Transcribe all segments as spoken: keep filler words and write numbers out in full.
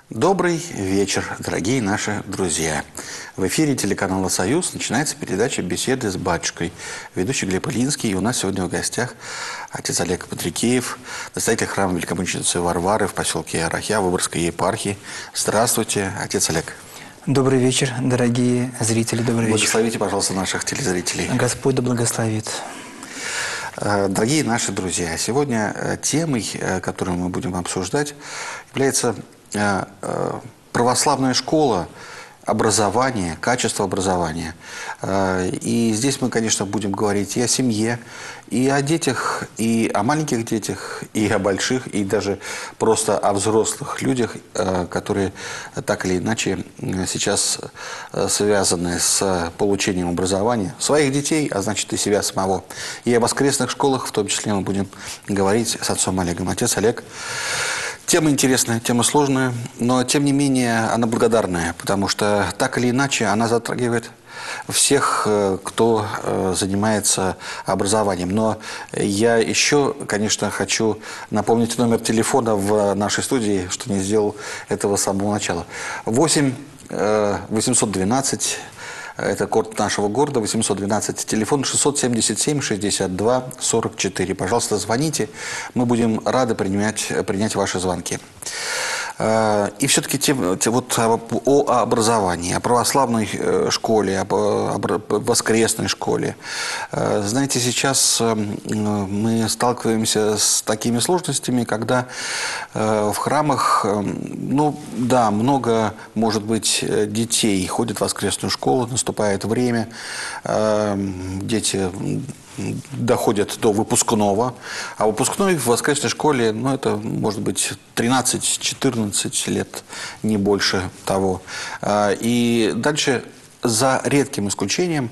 Добрый вечер, дорогие наши друзья. В эфире телеканала «Союз» начинается передача «Беседы с батюшкой». Ведущий Глеб Ильинский. И у нас сегодня в гостях отец Олег Патрикеев, настоятель храма Великомученицы Варвары в поселке Арахья Выборгской епархии. Здравствуйте, отец Олег. Добрый вечер, дорогие зрители, добрый вечер. Благословите, пожалуйста, наших телезрителей. Господь да благословит. Дорогие наши друзья, сегодня темой, которую мы будем обсуждать, является православная школа, образование, качество образования. И здесь мы, конечно, будем говорить и о семье, и о детях, и о маленьких детях, и о больших, и даже просто о взрослых людях, которые так или иначе сейчас связаны с получением образования своих детей, а значит и себя самого. И о воскресных школах в том числе мы будем говорить с отцом Олегом. Отец Олег. Тема интересная, тема сложная, но тем не менее она благодарная, потому что так или иначе она затрагивает всех, кто занимается образованием. Но я еще, конечно, хочу напомнить номер телефона в нашей студии, что не сделал этого с самого начала. восемь восемьсот двенадцать. Это код нашего города, восемьсот двенадцать, телефон шестьсот семьдесят семь шестьдесят два сорок четыре. Пожалуйста, звоните, мы будем рады принять, принять ваши звонки. И все-таки вот о образовании, о православной школе, о воскресной школе. Знаете, сейчас мы сталкиваемся с такими сложностями, когда в храмах, ну да, много, может быть, детей ходят в воскресную школу, наступает время, дети доходят до выпускного, а выпускной в воскресной школе, ну, это может быть тринадцать-четырнадцать лет, не больше того. И дальше, за редким исключением,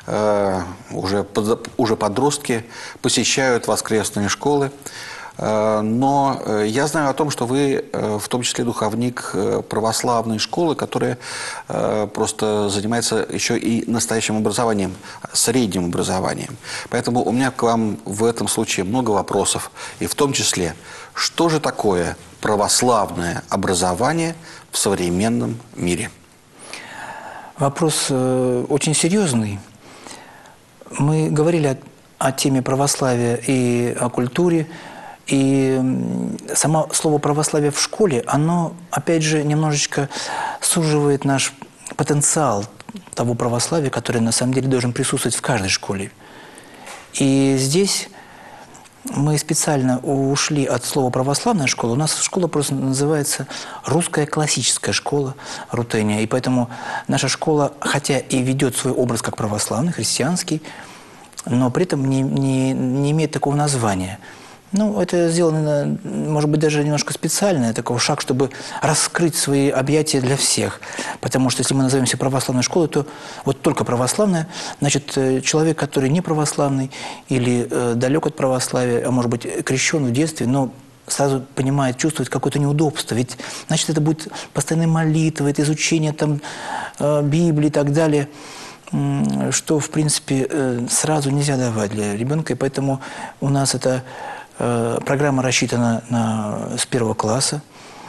уже, уже подростки посещают воскресные школы. Но я знаю о том, что вы в том числе духовник православной школы, которая просто занимается еще и настоящим образованием, средним образованием. Поэтому у меня к вам в этом случае много вопросов. И в том числе, что же такое православное образование в современном мире? Вопрос очень серьезный. Мы говорили о, о теме православия и о культуре. И само слово «православие» в школе, оно, опять же, немножечко суживает наш потенциал того православия, который, на самом деле, должен присутствовать в каждой школе. И здесь мы специально ушли от слова «православная школа». У нас школа просто называется «Русская классическая школа» Рутения. И поэтому наша школа, хотя и ведет свой образ как православный, христианский, но при этом не, не, не имеет такого названия. Ну, это сделано, может быть, даже немножко специально, такой шаг, чтобы раскрыть свои объятия для всех. Потому что если мы назовемся православной школой, то вот только православная, значит, человек, который не православный или э, далек от православия, а может быть, крещен в детстве, но сразу понимает, чувствует какое-то неудобство. Ведь, значит, это будет постоянная молитва, это изучение там, э, Библии и так далее, э, что, в принципе, э, сразу нельзя давать для ребенка. И поэтому у нас это... Программа рассчитана на, с первого класса,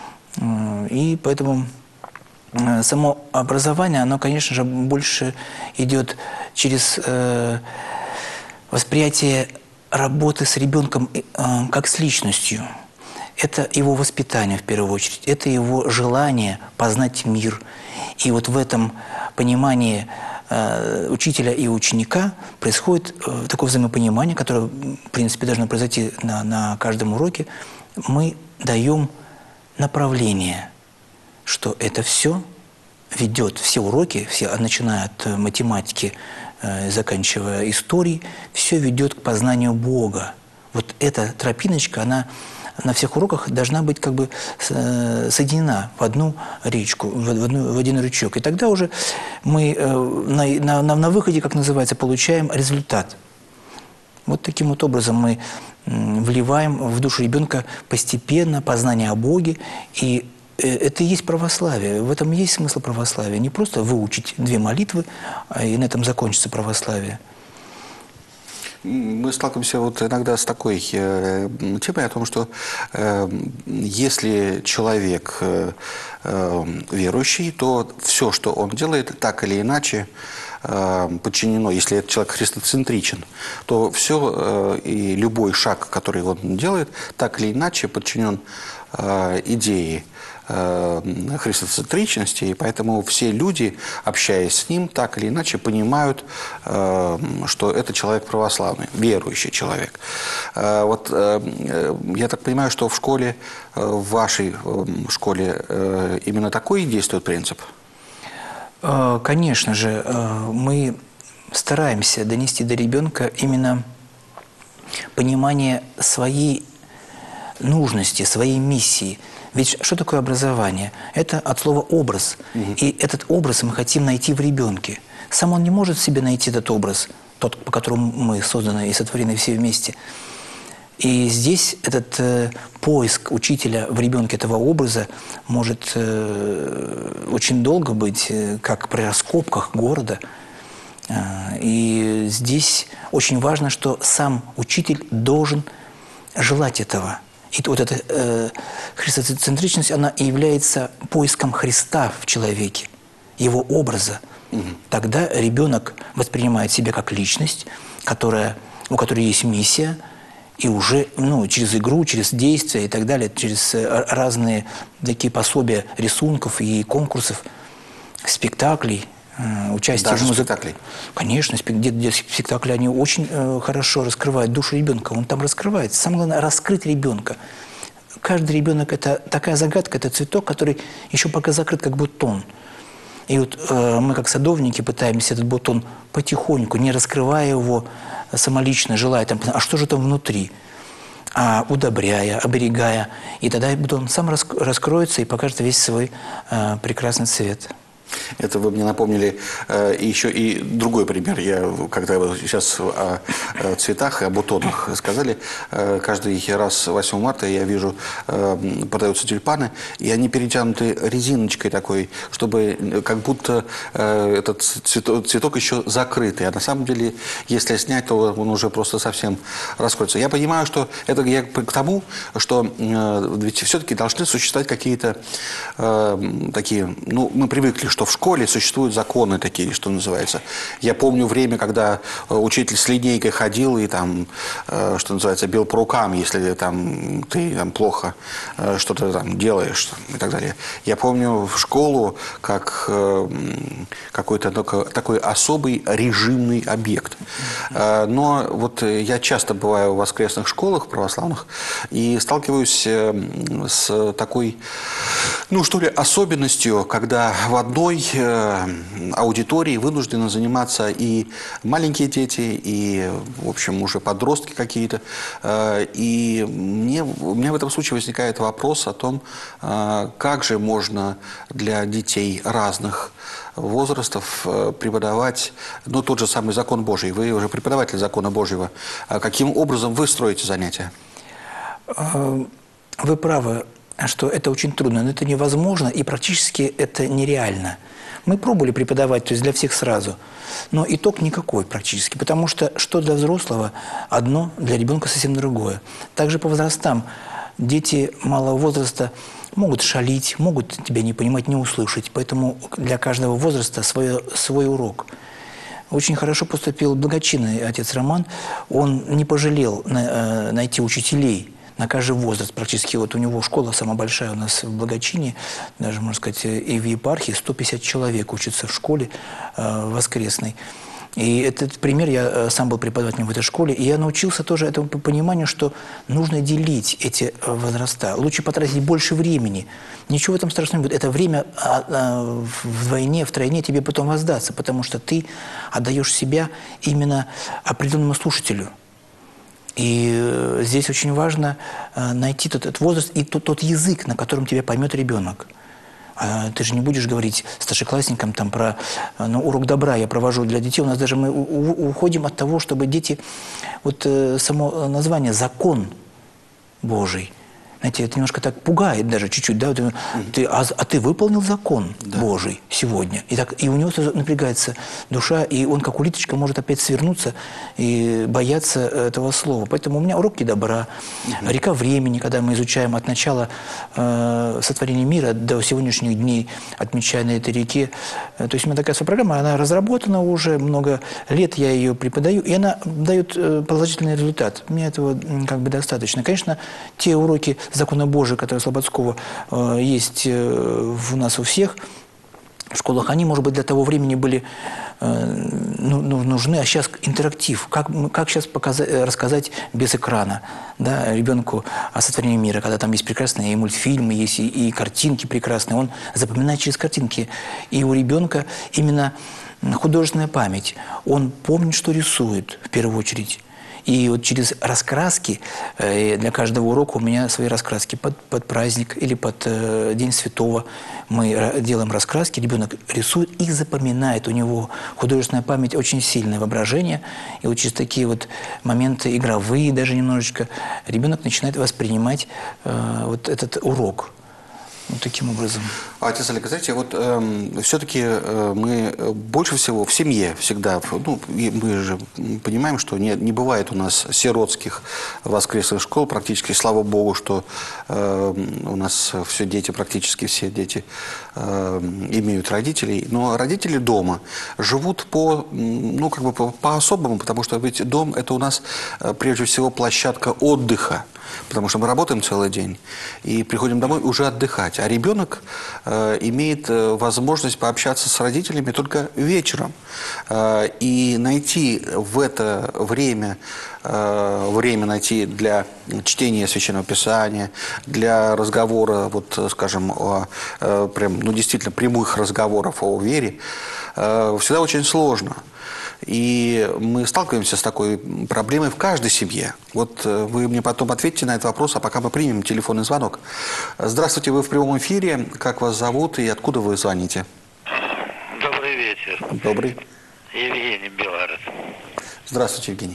и поэтому само образование, оно, конечно же, больше идет через э, восприятие работы с ребенком э, как с личностью. Это его воспитание, в первую очередь, это его желание познать мир. И вот в этом понимании учителя и ученика происходит такое взаимопонимание, которое, в принципе, должно произойти на, на каждом уроке. Мы даем направление, что это все ведет, все уроки, все, начиная от математики, заканчивая историей, все ведет к познанию Бога. Вот эта тропиночка, она на всех уроках должна быть как бы соединена в одну речку, в, одну, в один ручеек. И тогда уже мы на, на, на выходе, как называется, получаем результат. Вот таким вот образом мы вливаем в душу ребенка постепенно познание о Боге. И это и есть православие. В этом и есть смысл православия. Не просто выучить две молитвы, и на этом закончится православие. Мы сталкиваемся вот иногда с такой э, темой о том, что э, если человек э, э, верующий, то все, что он делает, так или иначе э, подчинено, если этот человек христоцентричен, то все э, и любой шаг, который он делает, так или иначе подчинен э, идее христоцентричности, и поэтому все люди, общаясь с ним, так или иначе понимают, что это человек православный, верующий человек. Вот я так понимаю, что в школе, в вашей школе именно такой действует принцип? Конечно же, мы стараемся донести до ребенка именно понимание своей нужности, своей миссии. Ведь что такое образование? Это от слова «образ». Угу. И этот образ мы хотим найти в ребенке. Сам он не может в себе найти этот образ, тот, по которому мы созданы и сотворены все вместе. И здесь этот э, поиск учителя в ребенке этого образа может э, очень долго быть, э, как при раскопках города. Э, и здесь очень важно, что сам учитель должен желать этого. И вот эта э, христоцентричность, она и является поиском Христа в человеке, его образа. Угу. Тогда ребенок воспринимает себя как личность, которая, у которой есть миссия, и уже ну, через игру, через действия и так далее, через разные такие пособия рисунков и конкурсов, спектаклей, участие Даже в музыке. Спектаклей? Конечно, спектакли, они очень э, хорошо раскрывают душу ребенка. Он там раскрывается. Самое главное – раскрыть ребенка. Каждый ребенок – это такая загадка, это цветок, который еще пока закрыт, как бутон. И вот э, мы, как садовники, пытаемся этот бутон потихоньку, не раскрывая его самолично, желая, там, а что же там внутри? А удобряя, оберегая. И тогда бутон сам раскроется и покажет весь свой э, прекрасный цвет. Это вы мне напомнили э, еще и другой пример. Я, когда вы сейчас о, о цветах и о бутонах сказали, э, каждый раз восьмого марта я вижу, э, продаются тюльпаны, и они перетянуты резиночкой такой, чтобы как будто э, этот цветок, цветок еще закрытый. А на самом деле, если снять, то он уже просто совсем раскроется. Я понимаю, что это я к тому, что э, ведь все-таки должны существовать какие-то э, такие, ну, мы привыкли, что в школе существуют законы такие, что называется. Я помню время, когда учитель с линейкой ходил и там, что называется, бил по рукам, если там, ты там, плохо что-то там делаешь и так далее. Я помню в школу как какой-то такой особый режимный объект. Но вот я часто бываю в воскресных школах православных и сталкиваюсь с такой, ну что ли, особенностью, когда в одной аудитории вынуждены заниматься и маленькие дети, и, в общем, уже подростки какие-то. И мне, у меня в этом случае возникает вопрос о том, как же можно для детей разных возрастов преподавать, ну, тот же самый закон Божий. Вы уже преподаватель закона Божьего. Каким образом вы строите занятия? Вы правы, что это очень трудно, но это невозможно, и практически это нереально. Мы пробовали преподавать, то есть для всех сразу, но итог никакой практически, потому что что для взрослого одно, для ребенка совсем другое. Также по возрастам дети малого возраста могут шалить, могут тебя не понимать, не услышать, поэтому для каждого возраста свой, свой урок. Очень хорошо поступил благочинный отец Роман, он не пожалел на, найти учителей на каждый возраст. Практически вот у него школа самая большая у нас в Благочине, даже, можно сказать, и в епархии сто пятьдесят человек учатся в школе э, воскресной. И этот пример, я сам был преподавателем в этой школе, и я научился тоже этому пониманию, что нужно делить эти возраста. Лучше потратить больше времени. Ничего в этом страшного не будет. Это время вдвойне, втройне тебе потом воздастся, потому что ты отдаешь себя именно определенному слушателю. И здесь очень важно найти тот, этот возраст и тот, тот язык, на котором тебя поймет ребенок. Ты же не будешь говорить старшеклассникам там про ну, урок добра я провожу для детей. У нас даже мы уходим от того, чтобы дети, вот само название «закон Божий», знаете, это немножко так пугает даже чуть-чуть, да, ты, ты, а, а ты выполнил закон да. Божий сегодня. И, так, и у него напрягается душа, и он как улиточка может опять свернуться и бояться этого слова. Поэтому у меня уроки добра, угу. река времени, когда мы изучаем от начала э, сотворения мира до сегодняшних дней, отмечая на этой реке. То есть у меня такая своя программа, она разработана уже много лет, я ее преподаю, и она дает положительный результат. Мне этого как бы достаточно. Конечно, те уроки закона Божия, которые Слободского э, есть э, у нас у всех в школах, они, может быть, для того времени были э, ну, нужны, а сейчас интерактив. Как, как сейчас показать, рассказать без экрана, да, ребенку о сотворении мира, когда там есть прекрасные и мультфильмы, есть и, и картинки прекрасные, он запоминает через картинки. И у ребенка именно художественная память. Он помнит, что рисует в первую очередь. И вот через раскраски, для каждого урока у меня свои раскраски под, под праздник или под э, День Святого. Мы делаем раскраски, ребенок рисует и запоминает. У него художественная память очень сильное воображение. И вот через такие вот моменты игровые даже немножечко ребенок начинает воспринимать э, вот этот урок. Вот таким образом. Отец Олег, знаете, вот э, все-таки э, мы больше всего в семье всегда, ну, мы же понимаем, что не, не бывает у нас сиротских воскресных школ, практически, слава Богу, что э, у нас все дети, практически все дети э, имеют родителей, но родители дома живут по, ну, как бы по-особому, потому что ведь дом – это у нас прежде всего площадка отдыха. Потому что мы работаем целый день и приходим домой уже отдыхать. А ребенок э, имеет э, возможность пообщаться с родителями только вечером. Э, и найти в это время, э, время найти для чтения Священного Писания, для разговора, вот, скажем, о, э, прям, ну, действительно прямых разговоров о вере, э, всегда очень сложно. И мы сталкиваемся с такой проблемой в каждой семье. Вот вы мне потом ответите на этот вопрос, а пока мы примем телефонный звонок. Здравствуйте, вы в прямом эфире. Как вас зовут и откуда вы звоните? Добрый вечер. Добрый. Евгений, Белгород. Здравствуйте, Евгений.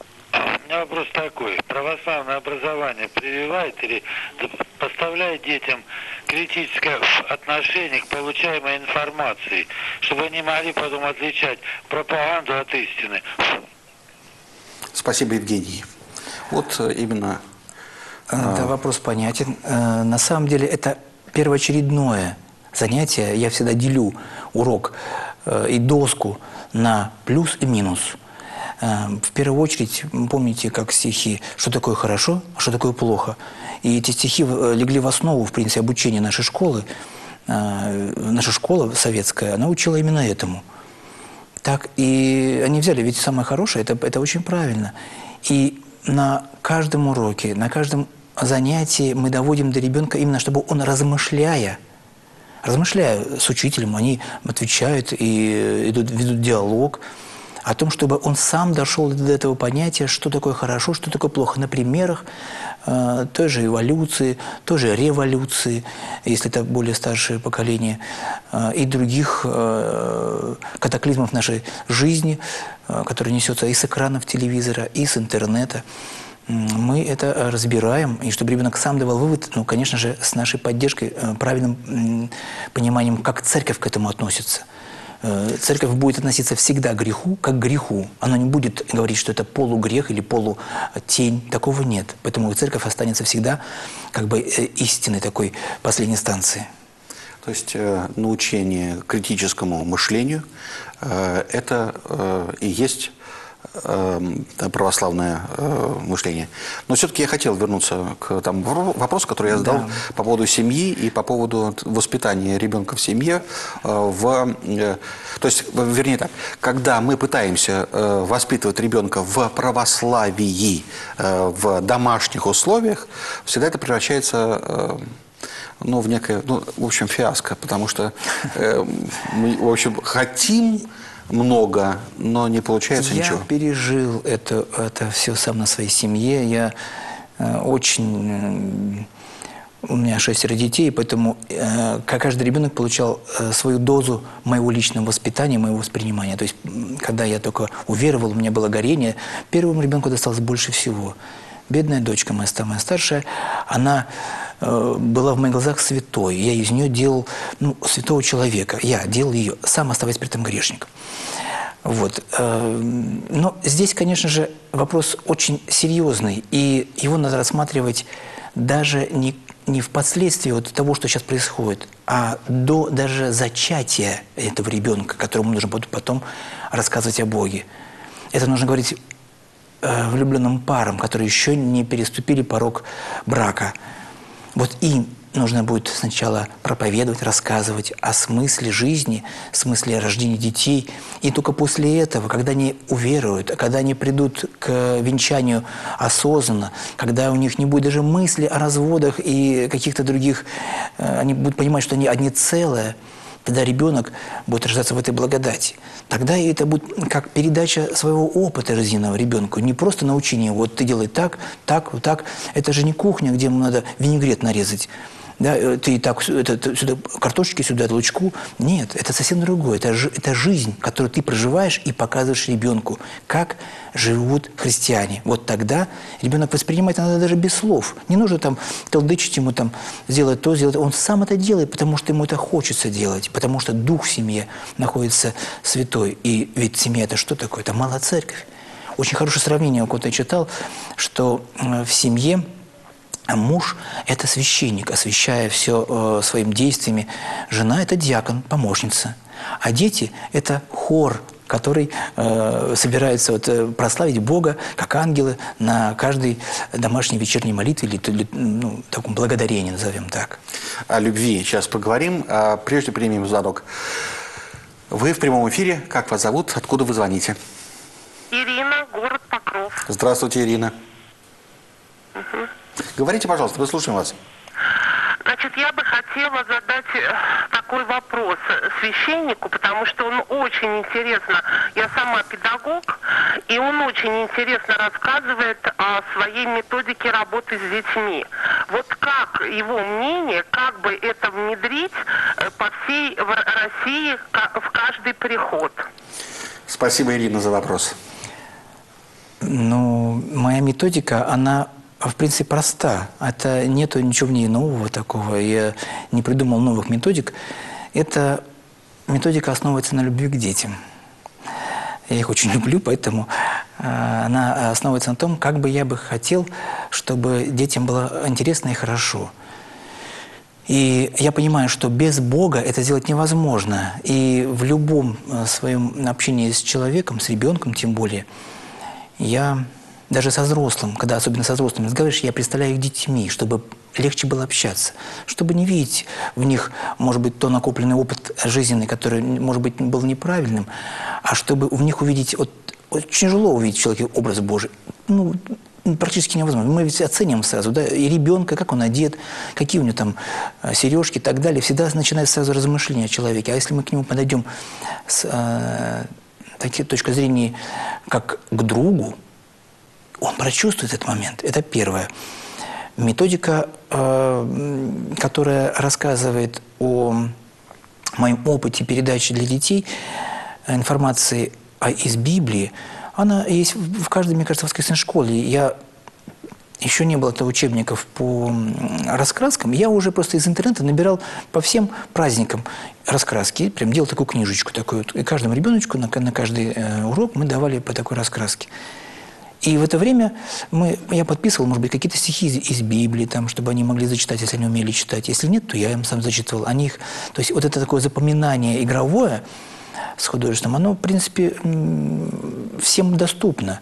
У меня вопрос такой. Православное образование прививает или поставляет детям критическое отношение к получаемой информации, чтобы они могли потом отличать пропаганду от истины? Спасибо, Евгений. Вот именно... Да, вопрос понятен. На самом деле это первоочередное занятие. Я всегда делю урок и доску на плюс и минус. В первую очередь, помните, как стихи, что такое хорошо, а что такое плохо. И эти стихи легли в основу, в принципе, обучения нашей школы. Наша школа советская, она учила именно этому. Так, и они взяли, ведь самое хорошее, это, это очень правильно. И на каждом уроке, на каждом занятии мы доводим до ребенка именно, чтобы он, размышляя, размышляя с учителем, они отвечают и идут, ведут диалог, о том, чтобы он сам дошел до этого понятия, что такое хорошо, что такое плохо, на примерах э, той же эволюции, той же революции, если это более старшее поколение, э, и других э, катаклизмов нашей жизни, э, которые несется и с экранов телевизора, и с интернета. Мы это разбираем, и чтобы ребенок сам давал вывод, ну, конечно же, с нашей поддержкой, э, правильным э, пониманием, как церковь к этому относится. Церковь будет относиться всегда к греху, как к греху. Она не будет говорить, что это полугрех или полутень. Такого нет. Поэтому церковь останется всегда как бы истинной такой последней станции. То есть э, научение критическому мышлению э, – это э, и есть православное э, мышление. Но все-таки я хотел вернуться к тому вопросу, который я задал, да, по поводу семьи и по поводу воспитания ребенка в семье. Э, в, э, то есть, вернее так, когда мы пытаемся э, воспитывать ребенка в православии, э, в домашних условиях, всегда это превращается э, ну, в некое, ну, в общем, фиаско, потому что э, мы, в общем, хотим много, но не получается я ничего. Я пережил это, это все сам на своей семье. Я э, очень... Э, у меня шестеро детей, поэтому э, каждый ребенок получал э, свою дозу моего личного воспитания, моего воспринимания. То есть, когда я только уверовал, у меня было горение, первому ребенку досталось больше всего. бедная дочка моя, самая старшая, она э, была в моих глазах святой. Я из нее делал ну, святого человека. Я делал ее, сам оставаясь при этом грешником. Вот. Но здесь, конечно же, вопрос очень серьезный, и его надо рассматривать даже не, не впоследствии вот того, что сейчас происходит, а до даже зачатия этого ребенка, которому нужно будет потом рассказывать о Боге. Это нужно говорить влюбленным парам, которые еще не переступили порог брака. Вот им нужно будет сначала проповедовать, рассказывать о смысле жизни, смысле рождения детей. И только после этого, когда они уверуют, когда они придут к венчанию осознанно, когда у них не будет даже мысли о разводах и каких-то других, они будут понимать, что они одни целые, тогда ребенок будет рождаться в этой благодати. Тогда это будет как передача своего опыта жизненного ребенку. Не просто научение, вот ты делай так, так, вот так. Это же не кухня, где ему надо винегрет нарезать. Да, ты и так это, это, сюда, картошечки сюда, лучку. Нет, это совсем другое. Это, это жизнь, которую ты проживаешь и показываешь ребенку, как живут христиане. Вот тогда ребенок воспринимает надо даже без слов. Не нужно там толдычить ему, там, сделать то, сделать. Он сам это делает, потому что ему это хочется делать, потому что дух в семье находится святой. И ведь семья – это что такое? Это малая церковь. Очень хорошее сравнение, вот я читал, что в семье муж – это священник, освящая все э, своими действиями. Жена – это диакон, помощница. А дети – это хор, который э, собирается вот, э, прославить Бога, как ангелы, на каждой домашней вечерней молитве или, или ну, таком благодарении, назовем так. О любви сейчас поговорим. А прежде примем звонок. Вы в прямом эфире. Как вас зовут? Откуда вы звоните? Ирина, город Покров. Здравствуйте, Ирина. Угу. Говорите, пожалуйста, мы слушаем вас. Значит, я бы хотела задать такой вопрос священнику, потому что он очень интересно, я сама педагог, и он очень интересно рассказывает о своей методике работы с детьми. Вот как его мнение, как бы это внедрить по всей России в каждый приход? Спасибо, Ирина, за вопрос. Ну, моя методика, она... в принципе, проста. Это нету ничего в ней нового такого. Я не придумал новых методик. Эта методика основывается на любви к детям. Я их очень люблю, поэтому э, она основывается на том, как бы я бы хотел, чтобы детям было интересно и хорошо. И я понимаю, что без Бога это сделать невозможно. И в любом своем общении с человеком, с ребенком тем более, я... Даже со взрослым, когда особенно со взрослыми разговариваешь, я представляю их детьми, чтобы легче было общаться, чтобы не видеть в них, может быть, то накопленный опыт жизненный, который, может быть, был неправильным, а чтобы в них увидеть, вот, очень тяжело увидеть в человеке образ Божий, ну, практически невозможно. Мы ведь оценим сразу, да, и ребенка, как он одет, какие у него там сережки и так далее, всегда начинается сразу размышление о человеке. А если мы к нему подойдем с э, такой точки зрения, как к другу, он прочувствует этот момент. Это первое. Методика, э, которая рассказывает о моем опыте передачи для детей информации из Библии, она есть в каждой, мне кажется, воскресной школе. Я еще не было учебников по раскраскам. Я уже просто из интернета набирал по всем праздникам раскраски. Прям делал такую книжечку. Такую. И каждому ребеночку на, на каждый э, урок мы давали по такой раскраске. И в это время мы, я подписывал, может быть, какие-то стихи из, из Библии, там, чтобы они могли зачитать, если они умели читать. Если нет, то я им сам зачитывал. Они их, то есть вот это такое запоминание игровое с художественным, оно, в принципе, всем доступно.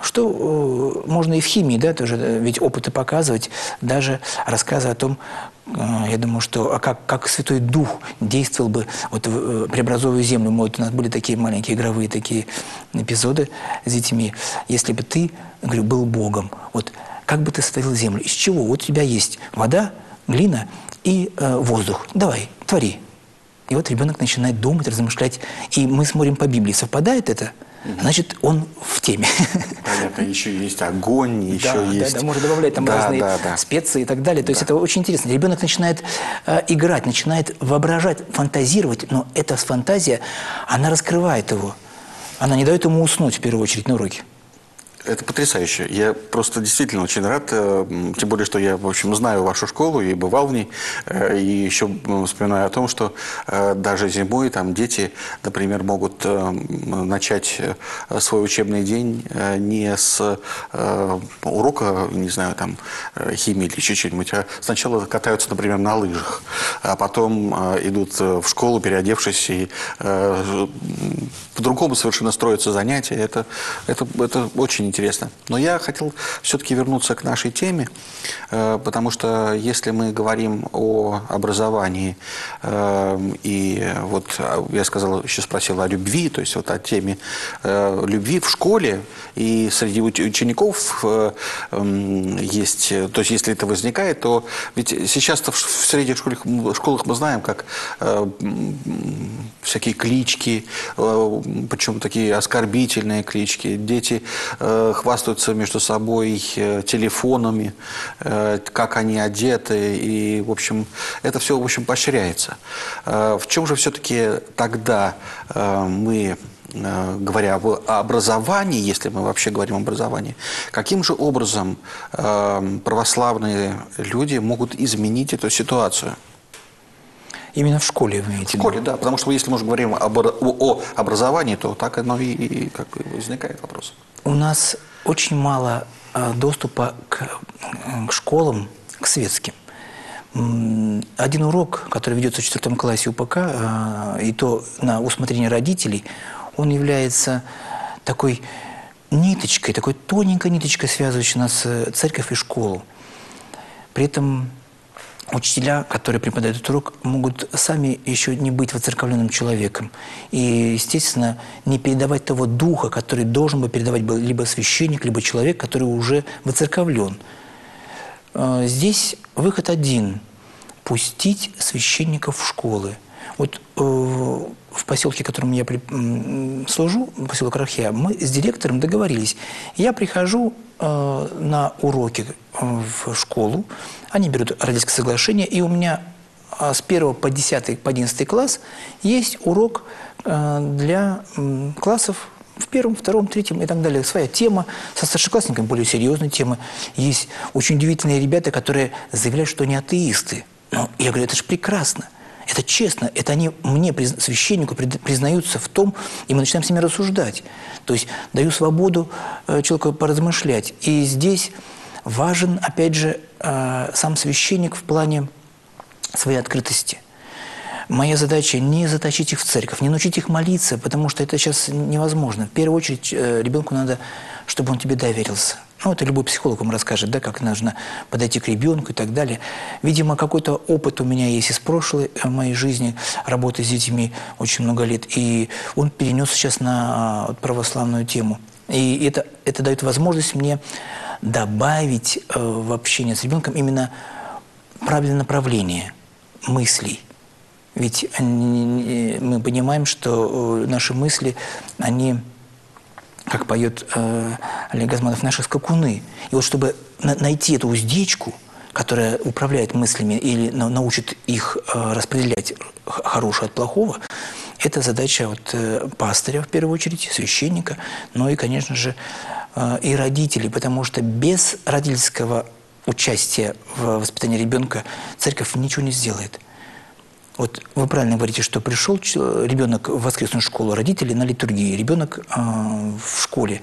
Что э, можно и в химии, да, тоже, ведь опыты показывать, даже рассказы о том, э, я думаю, что а как, как Святой Дух действовал бы, вот, э, преобразовывая землю. Мы, вот, у нас были такие маленькие игровые такие эпизоды с детьми. Если бы ты, говорю, был Богом, вот как бы ты сотворил землю? Из чего? Вот у тебя есть вода, глина и э, воздух. Давай, твори. И вот ребенок начинает думать, размышлять. И мы смотрим по Библии, совпадает это? Значит, он в теме. Понятно, еще есть огонь, еще да, есть... Да, да, можно добавлять там да, разные да, да. специи и так далее. То да. есть это очень интересно. Ребенок начинает э, играть, начинает воображать, фантазировать, но эта фантазия, она раскрывает его. Она не дает ему уснуть, в первую очередь, на уроке. Это потрясающе. Я просто действительно очень рад, тем более, что я, в общем, знаю вашу школу и бывал в ней, и еще вспоминаю о том, что даже зимой там дети, например, могут начать свой учебный день не с урока, не знаю, там, химии или еще чего-нибудь, а сначала катаются, например, на лыжах, а потом идут в школу, переодевшись, и по-другому совершенно строятся занятия. Это, это, это очень интересно. Интересно. Но я хотел все-таки вернуться к нашей теме, потому что если мы говорим о образовании, и вот я сказал, еще спросил о любви, то есть вот о теме любви в школе, и среди учеников есть, то есть если это возникает, то ведь сейчас-то в средних школах, школах мы знаем, как всякие клички, причем такие оскорбительные клички, дети хвастаются между собой телефонами, как они одеты, и, в общем, это все, в общем, поощряется. В чем же все-таки тогда мы, говоря об образовании, если мы вообще говорим об образовании, каким же образом православные люди могут изменить эту ситуацию? Именно в школе, вы имеете в виду? В школе, да, потому что если мы уже говорим об, о, о образовании, то так оно и, и как возникает вопрос. У нас очень мало доступа к, к школам, к светским. Один урок, который ведется в четвертом классе УПК, и то на усмотрение родителей, он является такой ниточкой, такой тоненькой ниточкой, связывающей нас церковь и школу. При этом учителя, которые преподают этот урок, могут сами еще не быть воцерковленным человеком. И, естественно, не передавать того духа, который должен бы передавать либо священник, либо человек, который уже воцерковлен. Здесь выход один – пустить священников в школы. Вот э, в поселке, в котором я при, э, служу, поселок Рахья, мы с директором договорились. Я прихожу э, на уроки э, в школу, они берут родительское соглашение, и у меня э, с первого по десятый, по одиннадцатый класс есть урок э, для э, классов в первом, втором, третьем и так далее. Своя тема, со старшеклассниками более серьезная тема. Есть очень удивительные ребята, которые заявляют, что они атеисты. Но я говорю, это же прекрасно. Это честно, это они мне, священнику, признаются в том, и мы начинаем с ними рассуждать. То есть даю свободу человеку поразмышлять. И здесь важен, опять же, сам священник в плане своей открытости. Моя задача не затащить их в церковь, не научить их молиться, потому что это сейчас невозможно. В первую очередь ребенку надо, чтобы он тебе доверился. Ну, это любой психолог вам расскажет, да, как нужно подойти к ребенку и так далее. Видимо, какой-то опыт у меня есть из прошлой моей жизни, работы с детьми очень много лет, и он перенес сейчас на православную тему. И это, это дает возможность мне добавить э, в общение с ребенком именно правильное направление мыслей. Ведь они, мы понимаем, что наши мысли, они... как поет э, Олег Газманов, наши скакуны. И вот чтобы на найти эту уздечку, которая управляет мыслями или на научит их э, распределять хорошее от плохого, это задача вот, э, пастыря, в первую очередь, священника, но и, конечно же, э, и родителей, потому что без родительского участия в воспитании ребенка церковь ничего не сделает. Вот вы правильно говорите, что пришел ребенок в воскресную школу, родители на литургии, ребенок э, в школе.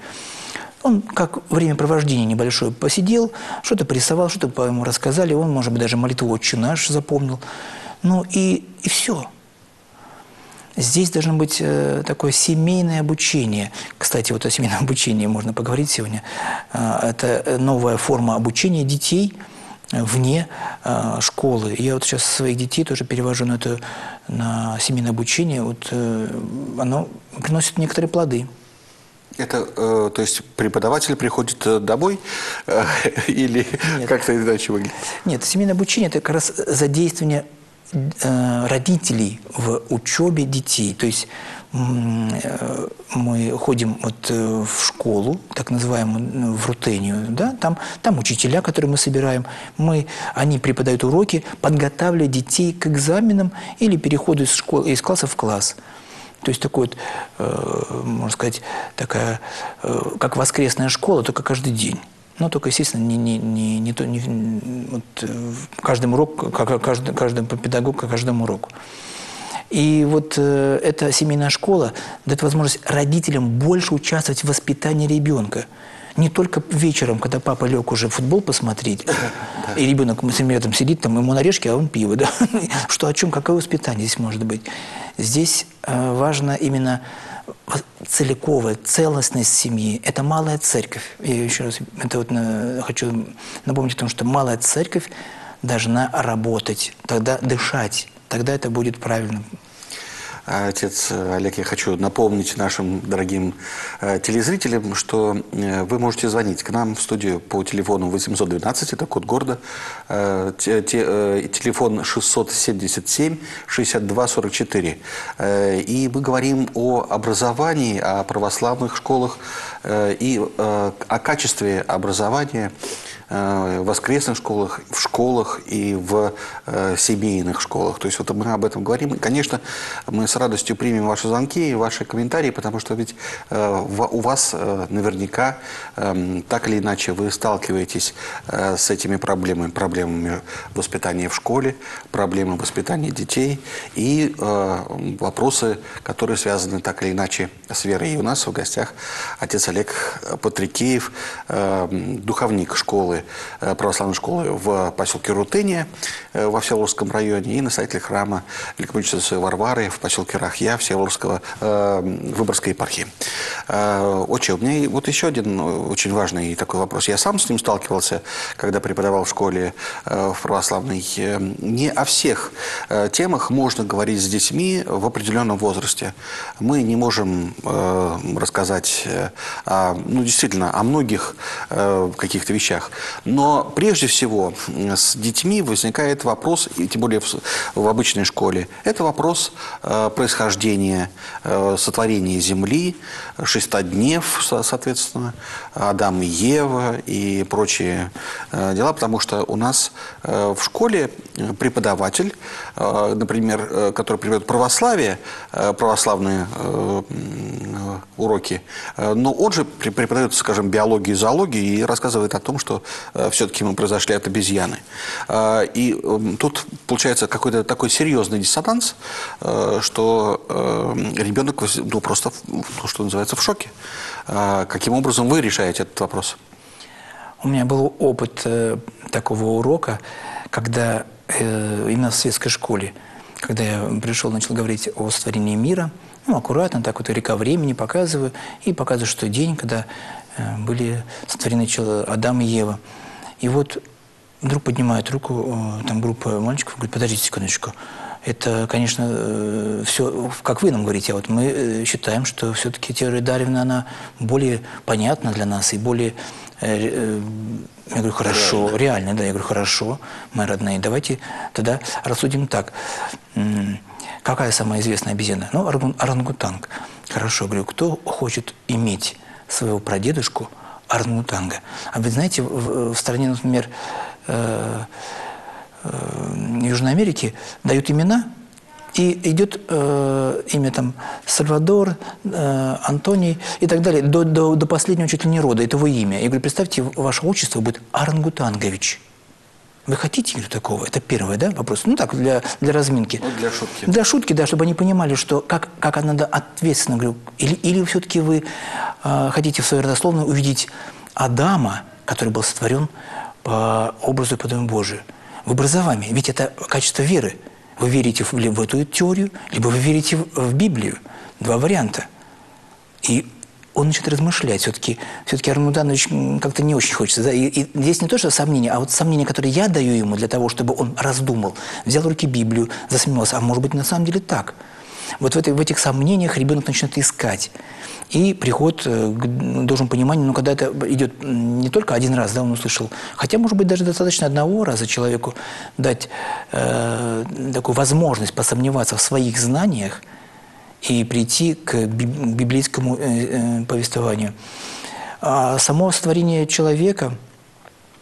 Он как времяпровождение небольшое посидел, что-то порисовал, что-то ему рассказали, он, может быть, даже молитву «Отче наш» запомнил. Ну и, и все. Здесь должно быть э, такое семейное обучение. Кстати, вот о семейном обучении можно поговорить сегодня. Э, это новая форма обучения детей вне э, школы. Я вот сейчас своих детей тоже перевожу на, это, на семейное обучение. Вот, э, оно приносит некоторые плоды. Это, э, то есть, преподаватель приходит домой э, или как-то иначе выглядит? Нет, семейное обучение – это как раз задействование э, родителей в учебе детей. То есть мы ходим вот в школу, так называемую, в Рутению, да, там, там учителя, которые мы собираем, мы, они преподают уроки, подготавливая детей к экзаменам или переходу из, школы, из класса в класс. То есть такой вот, э, можно сказать, такая, э, как воскресная школа, только каждый день. Но только, естественно, не, не, не, не, то, не вот, каждый урок, каждый, каждый педагог к каждому уроку. И вот э, эта семейная школа дает возможность родителям больше участвовать в воспитании ребенка. Не только вечером, когда папа лег уже футбол посмотреть, и ребенок с ним рядом сидит, там ему на орешке, а он пиво. Да? Что, о чем, какое воспитание здесь может быть? Здесь э, важно именно целиковая целостность семьи. Это малая церковь. Я еще раз это вот, на, хочу напомнить о том, что малая церковь должна работать, тогда дышать, тогда это будет правильно. Отец Олег, я хочу напомнить нашим дорогим э, телезрителям, что э, вы можете звонить к нам в студию по телефону восемьсот двенадцать, это код города, э, те, те, э, телефон шестьсот семьдесят семь шестьдесят два сорок четыре. Э, и мы говорим о образовании, о православных школах э, и э, о качестве образования в воскресных школах, в школах и в э, семейных школах. То есть вот мы об этом говорим. И, конечно, мы с радостью примем ваши звонки и ваши комментарии, потому что ведь э, в, у вас э, наверняка э, так или иначе вы сталкиваетесь э, с этими проблемами. Проблемами воспитания в школе, проблемами воспитания детей и э, вопросы, которые связаны так или иначе с верой. И у нас в гостях отец Олег Патрикеев, э, духовник школы, православной школы в поселке Рутыния во Всеволожском районе и настоятель храма Великомученицы Варвары в поселке Рахья Всеволожского э, Выборгской епархии. Э, отче, у меня вот еще один очень важный такой вопрос. Я сам с ним сталкивался, когда преподавал в школе э, в православной. Не о всех э, темах можно говорить с детьми в определенном возрасте. Мы не можем э, рассказать э, о, ну, действительно о многих э, каких-то вещах. Но прежде всего с детьми возникает вопрос, и тем более в, в обычной школе, это вопрос э, происхождения, э, сотворения земли, шестоднев, соответственно, Адам и Ева и прочие э, дела, потому что у нас э, в школе преподаватель, э, например, э, который преподает православие, э, православные э, э, уроки, э, но он же преподает, скажем, биологию и зоологию и рассказывает о том, что все-таки мы произошли от обезьяны. И тут получается какой-то такой серьезный диссонанс, что ребенок, ну, просто, ну, что называется, в шоке. Каким образом вы решаете этот вопрос? У меня был опыт такого урока, когда именно в светской школе, когда я пришел, начал говорить о сотворении мира, ну, аккуратно, так вот река времени показываю, и показываю, что день, когда были сотворены Адам и Ева. И вот вдруг поднимает руку там группа мальчиков, говорит: подождите секундочку, это, конечно, все, как вы нам говорите, а вот мы считаем, что все-таки теория Дарвина, она более понятна для нас и более, я говорю, хорошо, реально, реально да, я говорю, хорошо, мои родные, давайте тогда рассудим так. Какая самая известная обезьяна? Ну, орангутанг. Хорошо, говорю, кто хочет иметь своего прадедушку орангутанга? А вы знаете, в, в стране, например, э, э, Южной Америки дают имена, и идет э, имя там Сальвадор, э, Антоний и так далее, до, до, до последнего чуть ли не рода, это его имя. Я говорю, представьте, ваше отчество будет Орангутангович. Вы хотите, говорю, такого? Это первый, да, вопрос? Ну так, для, для разминки. Ну, для шутки. Для шутки, да, чтобы они понимали, что как, как надо ответственно, говорю. Или, или все-таки вы э, хотите в своей родословной увидеть Адама, который был сотворен по образу и подобию Божию. Выбор за вами. Ведь это качество веры. Вы верите в, в эту теорию, либо вы верите в, в Библию. Два варианта. И он начинает размышлять. Все-таки все-таки Орангутанович как-то не очень хочется. Да? И, и здесь не то, что сомнения, а вот сомнения, которые я даю ему для того, чтобы он раздумал, взял в руки Библию, засомневался. А может быть, на самом деле так. Вот в, этой, в этих сомнениях ребенок начинает искать. И приходит к должному пониманию, ну, когда это идет не только один раз, да, он услышал, хотя, может быть, даже достаточно одного раза человеку дать э, такую возможность посомневаться в своих знаниях и прийти к библейскому э, э, повествованию. А само сотворение человека,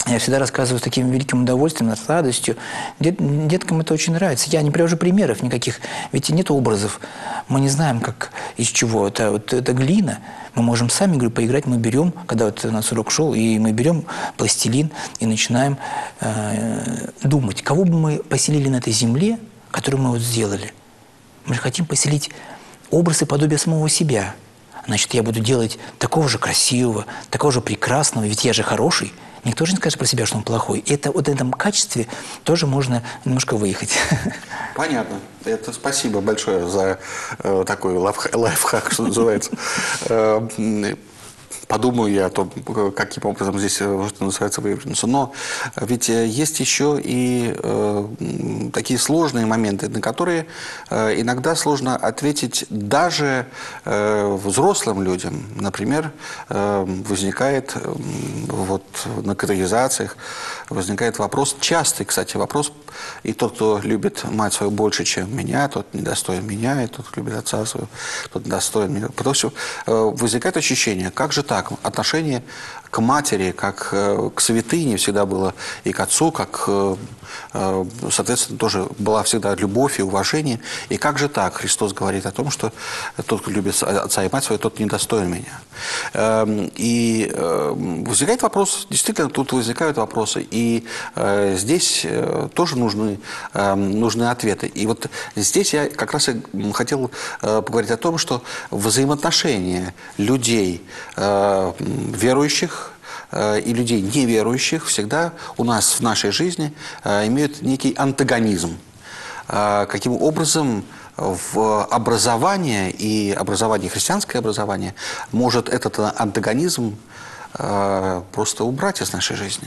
Я всегда рассказываю с таким великим удовольствием, с радостью. Дет, деткам это очень нравится. Я не привожу примеров никаких, ведь нет образов. Мы не знаем, как, из чего. Это, вот, это глина. Мы можем сами, говорю, поиграть. Мы берем, когда вот у нас урок шел, и мы берем пластилин и начинаем э, думать, кого бы мы поселили на этой земле, которую мы вот сделали. Мы же хотим поселить образ и подобие самого себя. Значит, я буду делать такого же красивого, такого же прекрасного, ведь я же хороший. Никто же не скажет про себя, что он плохой. И это, вот в этом качестве тоже можно немножко выехать. Понятно. Это спасибо большое за э, такой лайф, лайфхак, что называется. Э, подумаю я о том, каким образом здесь, что называется, вывернуться. Но ведь есть еще и э, такие сложные моменты, на которые э, иногда сложно ответить даже э, взрослым людям. Например, э, возникает э, вот на катехизациях возникает вопрос, частый, кстати, вопрос, и тот, кто любит мать свою больше, чем меня, тот недостоин меня, и тот, кто любит отца своего, тот достоин меня. Потому что э, возникает ощущение, как же так? Отношение к матери, как э, к святыне всегда было, и к отцу, как, э, э, соответственно, тоже была всегда любовь и уважение. И как же так? Христос говорит о том, что тот, кто любит отца и мать свою, тот недостоин меня. Э, и э, возникает вопрос, действительно, тут возникают вопросы, и э, здесь э, тоже нужны, э, нужны ответы. И вот здесь я как раз и хотел э, поговорить о том, что взаимоотношения людей, э, верующих и людей неверующих всегда у нас в нашей жизни имеют некий антагонизм. Каким образом в образование и образование, христианское образование, может этот антагонизм просто убрать из нашей жизни?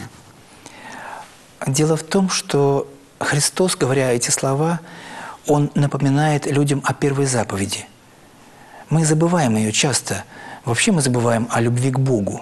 Дело в том, что Христос, говоря эти слова, Он напоминает людям о первой заповеди. Мы забываем ее часто. Вообще мы забываем о любви к Богу.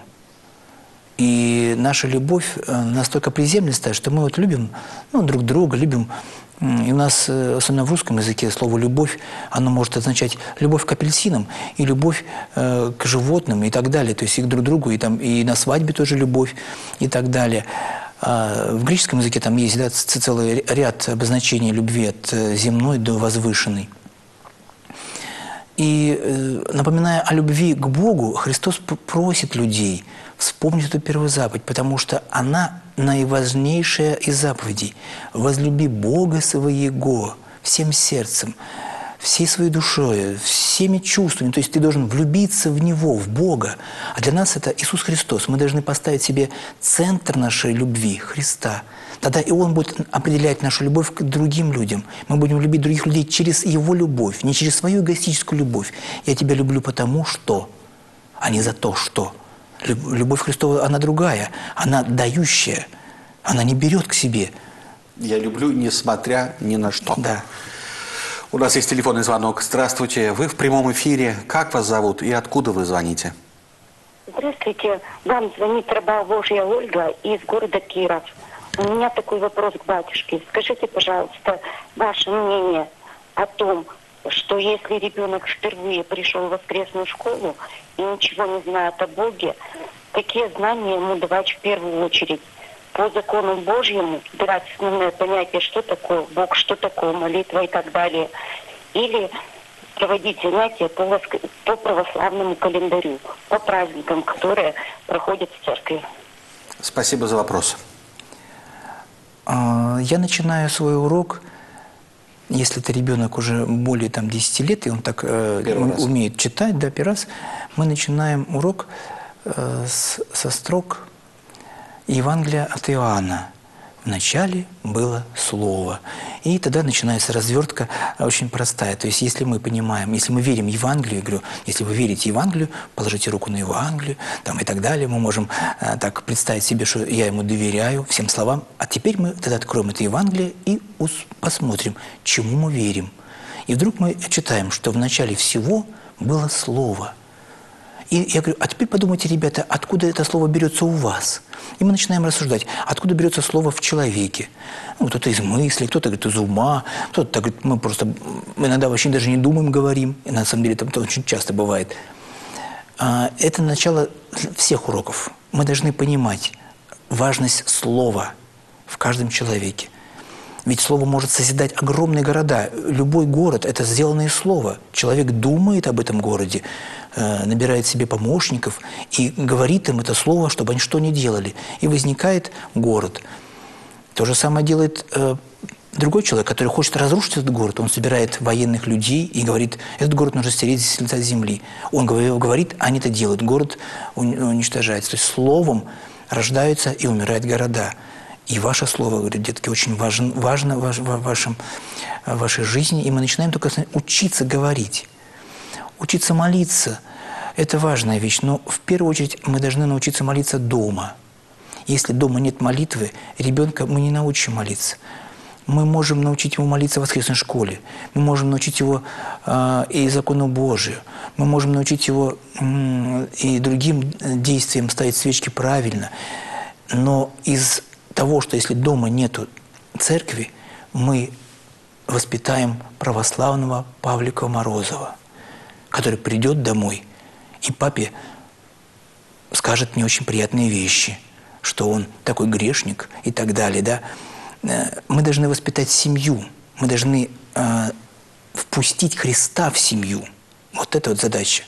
И наша любовь настолько приземистая, что мы вот любим ну, друг друга, любим. И у нас, особенно в русском языке, слово «любовь», оно может означать любовь к апельсинам и любовь э, к животным и так далее. То есть и к друг другу, и, там, и на свадьбе тоже любовь и так далее. А в греческом языке там есть да, целый ряд обозначений любви от земной до возвышенной. И э, напоминая о любви к Богу, Христос просит людей вспомнить эту первую заповедь, потому что она наиважнейшая из заповедей. «Возлюби Бога своего всем сердцем, всей своей душой, всеми чувствами». То есть ты должен влюбиться в Него, в Бога. А для нас это Иисус Христос. Мы должны поставить себе центр нашей любви, Христа. Тогда и Он будет определять нашу любовь к другим людям. Мы будем любить других людей через Его любовь, не через свою эгоистическую любовь. «Я тебя люблю потому что», а не за то, что. Любовь Христова, она другая, она дающая, она не берет к себе. Я люблю, несмотря ни на что. Да. У нас есть телефонный звонок. Здравствуйте, вы в прямом эфире. Как вас зовут и откуда вы звоните? Здравствуйте, вам звонит раба Божья Ольга из города Киров. У меня такой вопрос к батюшке. Скажите, пожалуйста, ваше мнение о том, что если ребенок впервые пришел в воскресную школу и ничего не знает о Боге, какие знания ему давать в первую очередь? По закону Божьему давать основное понятие, что такое Бог, что такое молитва и так далее. Или проводить занятия по, воск... по православному календарю, по праздникам, которые проходят в церкви. Спасибо за вопрос. Я начинаю свой урок, если это ребенок уже более там, десяти лет, и он так э, умеет читать, да, первый раз, мы начинаем урок э, с, со строк Евангелия от Иоанна. Вначале было Слово. И тогда начинается развертка очень простая. То есть, если мы понимаем, если мы верим Евангелию, я говорю, если вы верите Евангелию, положите руку на Евангелию, там, и так далее, мы можем э, так представить себе, что я ему доверяю всем словам. А теперь мы тогда откроем это Евангелие и посмотрим, чему мы верим. И вдруг мы читаем, что в начале всего было Слово. И я говорю, а теперь подумайте, ребята, откуда это слово берется у вас? И мы начинаем рассуждать, откуда берется слово в человеке. Ну, кто-то из мысли, кто-то говорит из ума, кто-то так говорит, мы просто иногда вообще даже не думаем, говорим. И на самом деле это очень часто бывает. Это начало всех уроков. Мы должны понимать, важность слова в каждом человеке. Ведь слово может созидать огромные города. Любой город – это сделанное слово. Человек думает об этом городе, э, набирает себе помощников и говорит им это слово, чтобы они что ни делали. И возникает город. То же самое делает э, другой человек, который хочет разрушить этот город. Он собирает военных людей и говорит, этот город нужно стереть с лица земли. Он говорит, они это делают. Город уничтожается. То есть словом рождаются и умирают города. И ваше слово, говорит, детки, очень важно, важно в, вашем, в вашей жизни. И мы начинаем только учиться говорить, учиться молиться. Это важная вещь. Но в первую очередь мы должны научиться молиться дома. Если дома нет молитвы, ребенка мы не научим молиться. Мы можем научить его молиться в воскресной школе. Мы можем научить его э, и закону Божию. Мы можем научить его э, и другим действиям ставить свечки правильно. Но из того, что если дома нету церкви, мы воспитаем православного Павлика Морозова, который придет домой и папе скажет не очень приятные вещи, что он такой грешник и так далее. Да? Мы должны воспитать семью, мы должны э, впустить Христа в семью. Вот это вот задача.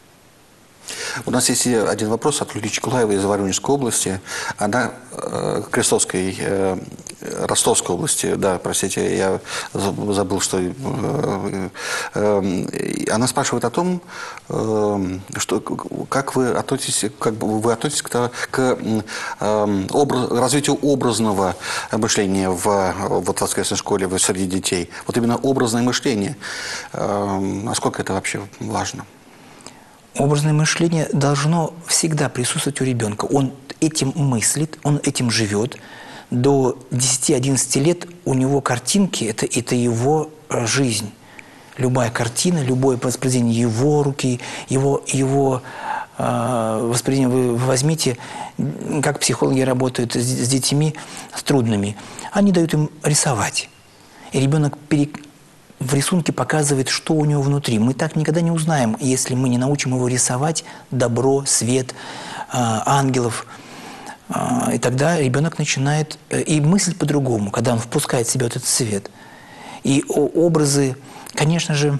У нас есть один вопрос от Лилии Чекулаевой из Воронежской области. Она э, Крестовской, э, Ростовской области, да, простите, я забыл, что... Э, э, она спрашивает о том, э, что, как вы относитесь, как вы относитесь к, к э, образ, развитию образного мышления в, вот, в воскресной школе, среди детей. Вот именно образное мышление. Э, насколько это вообще важно? Образное мышление должно всегда присутствовать у ребенка. Он этим мыслит, он этим живет. До десяти-одиннадцати лет у него картинки – это, это его жизнь. Любая картина, любое воспроизведение его руки, его, его э, восприятие. Вы возьмите, как психологи работают с, с детьми с трудными. Они дают им рисовать. И ребенок перек... в рисунке показывает, что у него внутри. Мы так никогда не узнаем, если мы не научим его рисовать добро, свет, ангелов. И тогда ребенок начинает и мыслить по-другому, когда он впускает в себя вот этот свет. И образы, конечно же,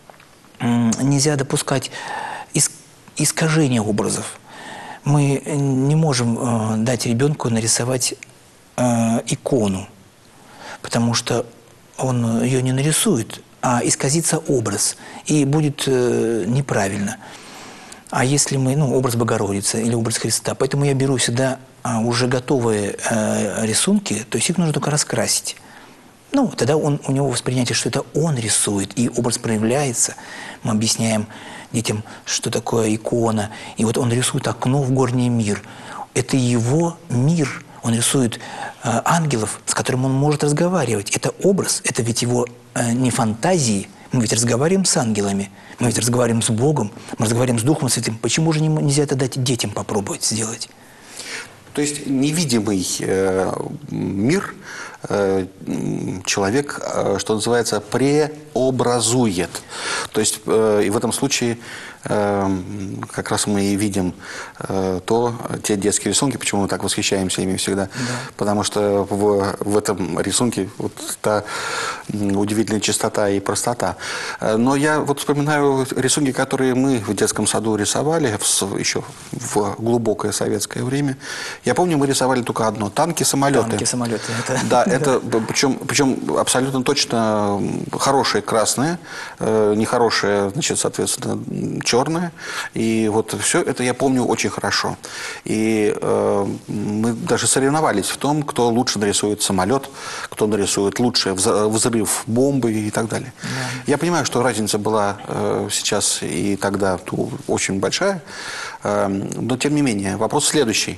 нельзя допускать искажения образов. Мы не можем дать ребенку нарисовать икону, потому что он ее не нарисует, а исказится образ, и будет э, неправильно. А если мы, ну, образ Богородицы или образ Христа, поэтому я беру всегда а, уже готовые э, рисунки, то есть их нужно только раскрасить. Ну, тогда он, у него восприятие, что это он рисует, и образ проявляется. Мы объясняем детям, что такое икона, и вот он рисует окно в горний мир. Это его мир. Он рисует э, ангелов, с которым он может разговаривать. Это образ, это ведь его э, не фантазии. Мы ведь разговариваем с ангелами, мы ведь разговариваем с Богом, мы разговариваем с Духом Святым. Почему же не, нельзя это дать детям попробовать сделать? То есть невидимый э, мир э, человек, э, что называется, преобразует. То есть э, и в этом случае э, как раз мы и видим э, то, те детские рисунки, почему мы так восхищаемся ими всегда. Да. Потому что в, в этом рисунке вот та удивительная чистота и простота. Но я вот вспоминаю рисунки, которые мы в детском саду рисовали в, еще в глубокое советское время. Я помню, мы рисовали только одно – танки, самолеты. Танки, самолеты. Это... Да, это причем, причем абсолютно точно хорошие красные, э, нехорошие, значит, соответственно, черные. И вот все это я помню очень хорошо. И э, мы даже соревновались в том, кто лучше нарисует самолет, кто нарисует лучше взрыв бомбы и так далее. Да. Я понимаю, что разница была э, сейчас и тогда очень большая. Но, тем не менее, вопрос следующий.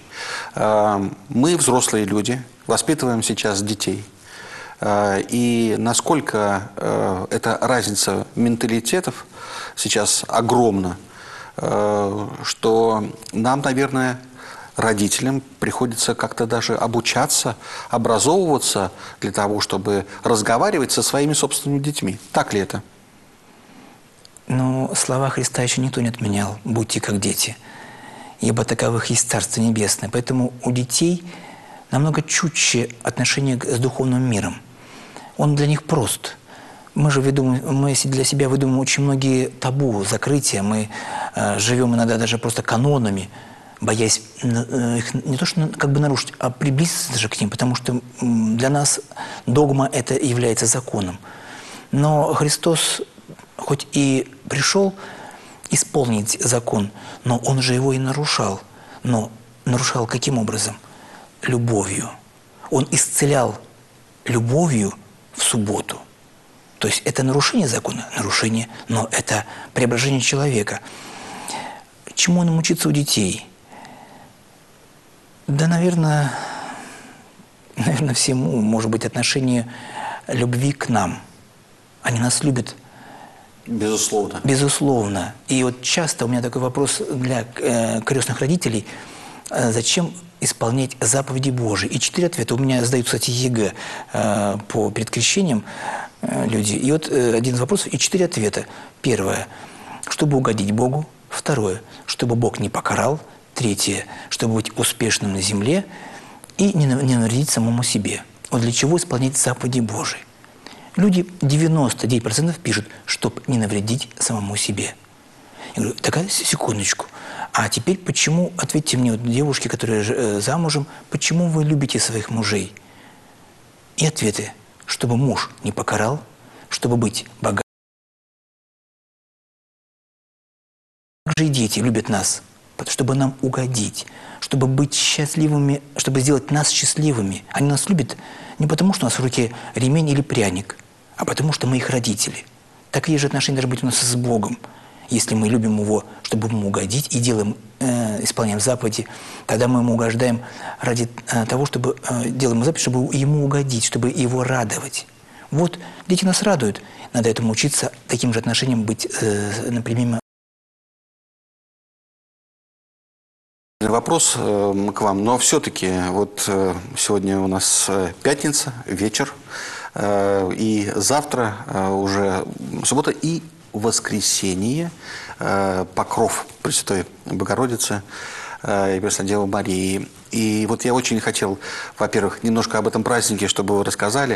Мы, взрослые люди, воспитываем сейчас детей. И насколько эта разница менталитетов сейчас огромна, что нам, наверное, родителям приходится как-то даже обучаться, образовываться для того, чтобы разговаривать со своими собственными детьми. Так ли это? Но слова Христа еще никто не отменял. «Будьте как дети». Ибо таковых есть Царство Небесное. Поэтому у детей намного чутче отношение с духовным миром. Он для них прост. Мы же выдумываем, мы для себя выдумываем очень многие табу, закрытия. Мы э, живем иногда даже просто канонами, боясь э, их не то что как бы нарушить, а приблизиться даже к ним, потому что для нас догма это является законом. Но Христос хоть и пришел исполнить закон, но Он же его и нарушал. Но нарушал каким образом? Любовью. Он исцелял любовью в субботу. То есть это нарушение закона, нарушение, но это преображение человека. Чему нам учиться у детей? Да, наверное, наверное, всему, может быть, отношение любви к нам. Они нас любят. Безусловно. Безусловно. И вот часто у меня такой вопрос для э, крестных родителей. Э, зачем исполнять заповеди Божии? И четыре ответа. У меня сдают, кстати, ЕГЭ э, по предкрещениям э, люди. И вот э, один из вопросов и четыре ответа. Первое. Чтобы угодить Богу. Второе. Чтобы Бог не покарал. Третье. Чтобы быть успешным на земле. И не, не навредить самому себе. Вот для чего исполнять заповеди Божии? Люди девяносто девять процентов пишут, чтобы не навредить самому себе. Я говорю, такая секундочку. А теперь почему, ответьте мне, вот, девушки, которые замужем, почему вы любите своих мужей? И ответы, чтобы муж не покарал, чтобы быть богатым. Также и дети любят нас, чтобы нам угодить, чтобы быть счастливыми, чтобы сделать нас счастливыми. Они нас любят не потому, что у нас в руке ремень или пряник, а потому что мы их родители. Такие же отношения должны быть у нас с Богом. Если мы любим Его, чтобы Ему угодить, и делаем, э, исполняем заповеди, тогда мы Ему угождаем ради э, того, чтобы э, делаем заповеди, чтобы Ему угодить, чтобы Его радовать. Вот дети нас радуют. Надо этому учиться, таким же отношением быть, э, например. Вопрос э, к вам, но все-таки вот э, сегодня у нас пятница, вечер. И завтра уже суббота и воскресенье, покров Пресвятой Богородицы и Пресвятой Девы Марии. И вот я очень хотел, во-первых, немножко об этом празднике, чтобы вы рассказали,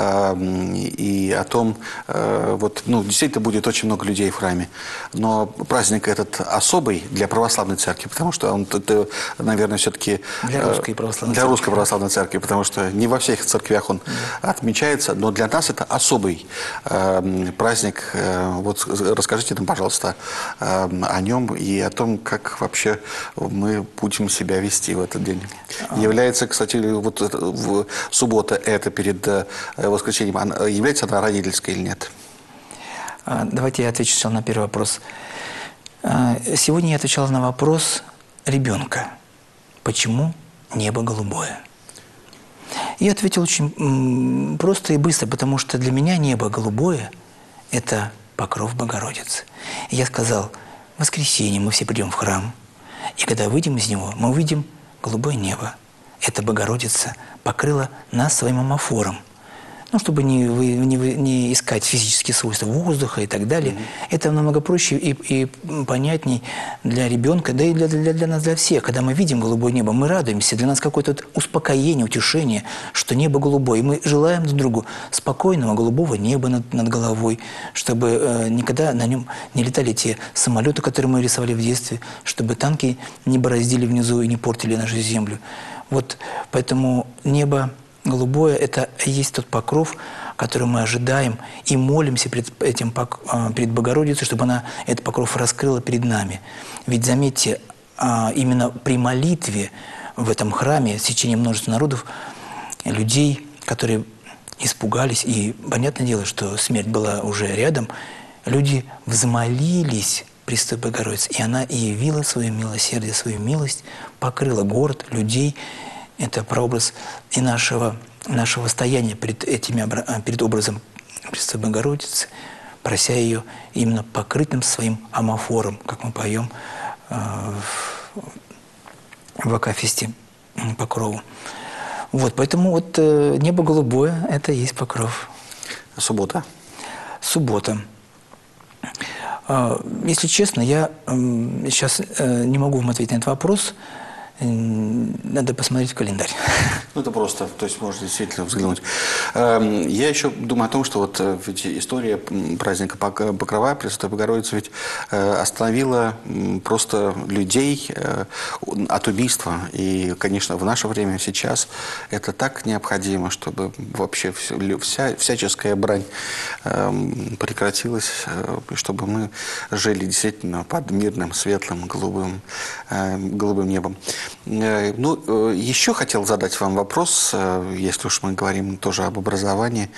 и о том, вот, ну, действительно будет очень много людей в храме, но праздник этот особый для православной церкви, потому что он, это, наверное, все-таки... Для русской православной для церкви. русской православной церкви, потому что не во всех церквях он да. отмечается, но для нас это особый праздник. Вот расскажите нам, пожалуйста, о нем и о том, как вообще мы будем себя вести в этот день. Является, кстати, вот в суббота это перед воскресеньем, является она родительской или нет? Давайте я отвечу сначала на первый вопрос. Сегодня я отвечал на вопрос ребенка. Почему небо голубое? Я ответил очень просто и быстро, потому что для меня небо голубое – это покров Богородицы. И я сказал, в воскресенье мы все придем в храм, и когда выйдем из него, мы увидим голубое небо. Эта Богородица покрыла нас своим амофором. Ну, чтобы не, не, не искать физические свойства воздуха и так далее. Mm-hmm. Это намного проще и, и понятней для ребенка, да и для, для, для нас, для всех. Когда мы видим голубое небо, мы радуемся. Для нас какое-то вот успокоение, утешение, что небо голубое. И мы желаем друг другу спокойного голубого неба над, над головой, чтобы э, никогда на нем не летали те самолеты, которые мы рисовали в детстве, чтобы танки не бороздили внизу и не портили нашу землю. Вот поэтому небо голубое – это и есть тот покров, который мы ожидаем и молимся перед, этим, перед Богородицей, чтобы она этот покров раскрыла перед нами. Ведь заметьте, именно при молитве в этом храме с течением множества народов, людей, которые испугались, и понятное дело, что смерть была уже рядом, люди взмолились Пресвятой Богородице, и она и явила свое милосердие, свою милость, покрыла город, людей. Это прообраз и нашего, нашего стояния перед, этими, перед образом Пресвятой Богородицы, прося ее именно покрытым своим амофором, как мы поем э, в акафисте покрову. Вот, поэтому вот э, небо голубое – это и есть покров. Суббота? Суббота. Э, если честно, я э, сейчас э, не могу вам ответить на этот вопрос. надо посмотреть в календарь. Ну, это просто, то есть можно действительно взглянуть. Я еще думаю о том, что вот ведь история праздника Покрова Пресвятой Богородицы ведь остановила просто людей от убийства. И, конечно, в наше время сейчас это так необходимо, чтобы вообще вся, всяческая брань прекратилась, чтобы мы жили действительно под мирным, светлым, голубым, голубым небом. Ну, еще хотел задать вам вопрос, если уж мы говорим тоже об образовании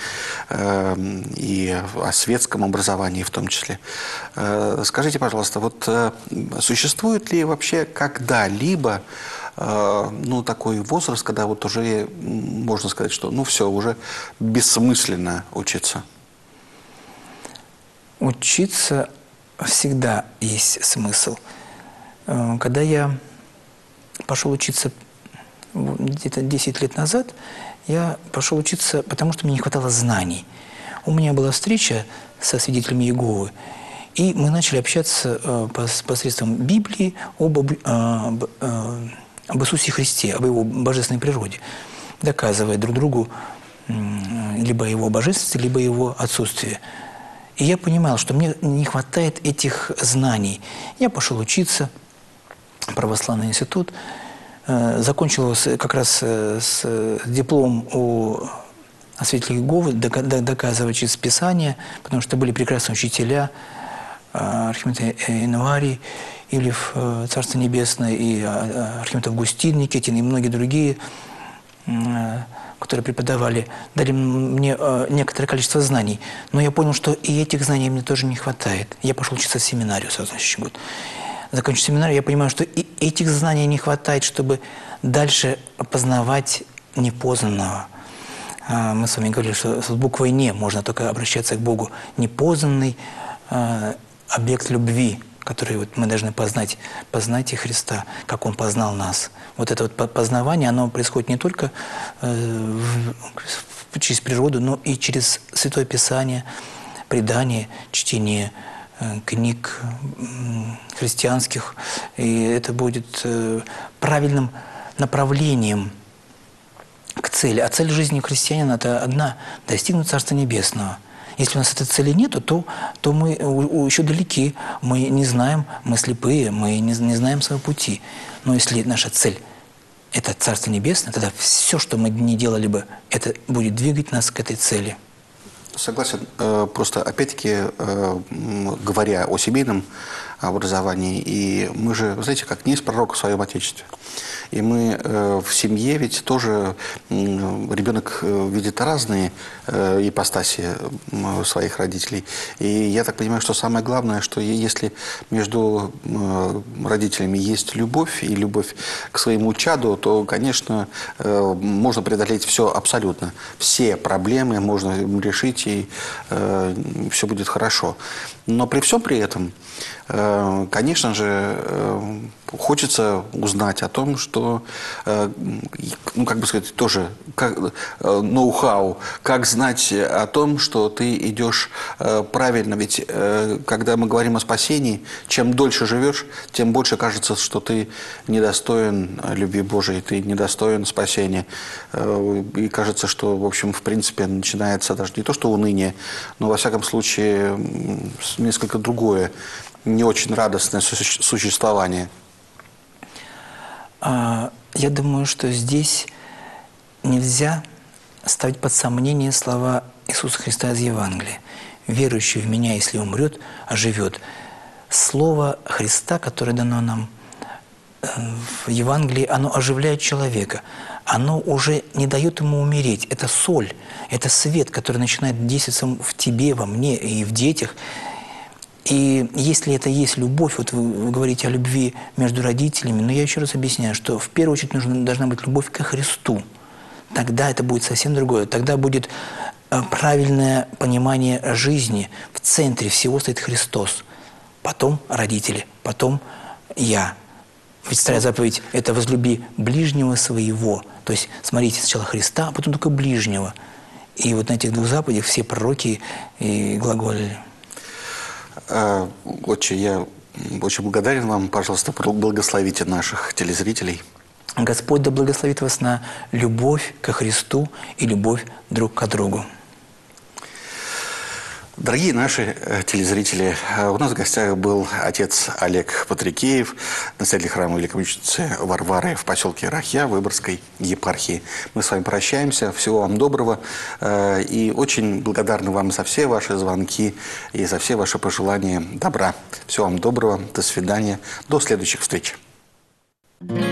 и о светском образовании в том числе. Скажите, пожалуйста, вот существует ли вообще когда-либо ну, такой возраст, когда вот уже можно сказать, что ну все, уже бессмысленно учиться? Учиться всегда есть смысл. Когда я пошел учиться где-то десять лет назад, я пошел учиться, потому что мне не хватало знаний. У меня была встреча со свидетелями Иеговы, и мы начали общаться посредством Библии об, об, об Иисусе Христе, об Его божественной природе, доказывая друг другу либо Его божественности, либо Его отсутствие. И я понимал, что мне не хватает этих знаний. Я пошел учиться в православный институт, закончил его как раз с дипломом о свидетелях Иеговы, доказывая через Писание, потому что были прекрасные учителя, архимандрит Инуарий, Ильев, Царство Небесное, и архимандрит Августин Никитин, и многие другие, которые преподавали, дали мне некоторое количество знаний. Но я понял, что и этих знаний мне тоже не хватает. Я пошел учиться в семинарию сразу на следующий год. Закончив семинар, я понимаю, что и этих знаний не хватает, чтобы дальше познавать непознанного. Мы с вами говорили, что с буквой «не» можно только обращаться к Богу. Непознанный объект любви, который вот мы должны познать. Познайте Христа, как Он познал нас. Вот это вот познавание, оно происходит не только через природу, но и через Святое Писание, предание, чтение книг христианских, и это будет правильным направлением к цели. А цель жизни христианина – это одна – достигнуть Царства Небесного. Если у нас этой цели нет, то, то мы еще далеки, мы не знаем, мы слепые, мы не, не знаем своего пути. Но если наша цель – это Царство Небесное, тогда все, что мы не делали бы, это будет двигать нас к этой цели. Согласен. Просто, опять-таки, говоря о семейном образовании, и мы же, знаете, как не из пророка в своем Отечестве. И мы в семье ведь тоже, ребенок видит разные ипостаси своих родителей. И я так понимаю, что самое главное, что если между родителями есть любовь и любовь к своему чаду, то, конечно, можно преодолеть все абсолютно. Все проблемы можно решить, и все будет хорошо. Но при всем при этом, конечно же, хочется узнать о том, что, ну, как бы сказать, тоже как, ноу-хау, как знать о том, что ты идешь правильно. Ведь когда мы говорим о спасении, чем дольше живешь, тем больше кажется, что ты недостоин любви Божией, ты недостоин спасения. И кажется, что, в общем, в принципе, начинается даже не то, что уныние, но, во всяком случае, несколько другое, не очень радостное существование. Я думаю, что здесь нельзя ставить под сомнение слова Иисуса Христа из Евангелия. «Верующий в Меня, если умрет, оживет». Слово Христа, которое дано нам в Евангелии, оно оживляет человека. Оно уже не дает ему умереть. Это соль, это свет, который начинает действовать в тебе, во мне и в детях. И если это есть любовь, вот вы, вы говорите о любви между родителями, но я еще раз объясняю, что в первую очередь нужна, должна быть любовь ко Христу. Тогда это будет совсем другое. Тогда будет правильное понимание жизни. В центре всего стоит Христос. Потом родители, потом я. Ведь вторая заповедь – это возлюби ближнего своего. То есть смотрите сначала Христа, а потом только ближнего. И вот на этих двух заповедях все пророки и глаголили. Отче, я очень благодарен вам. Пожалуйста, благословите наших телезрителей. Господь да благословит вас на любовь ко Христу и любовь друг к другу. Дорогие наши телезрители, у нас в гостях был отец Олег Патрикеев, настоятель храма Великомученицы Варвары в поселке Рахья Выборгской епархии. Мы с вами прощаемся. Всего вам доброго. И очень благодарны вам за все ваши звонки и за все ваши пожелания добра. Всего вам доброго. До свидания. До следующих встреч. Mm-hmm.